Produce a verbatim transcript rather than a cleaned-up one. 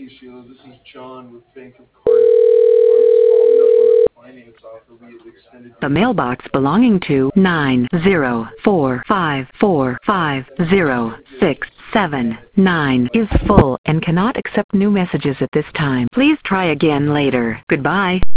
Hey Sheila, this is John with Bank of Cardiff. I'm just following up on a finance offer we have extended The to you. mailbox belonging to nine zero four five four five zero six seven nine is full and cannot accept new messages at this time. Please try again later. Goodbye.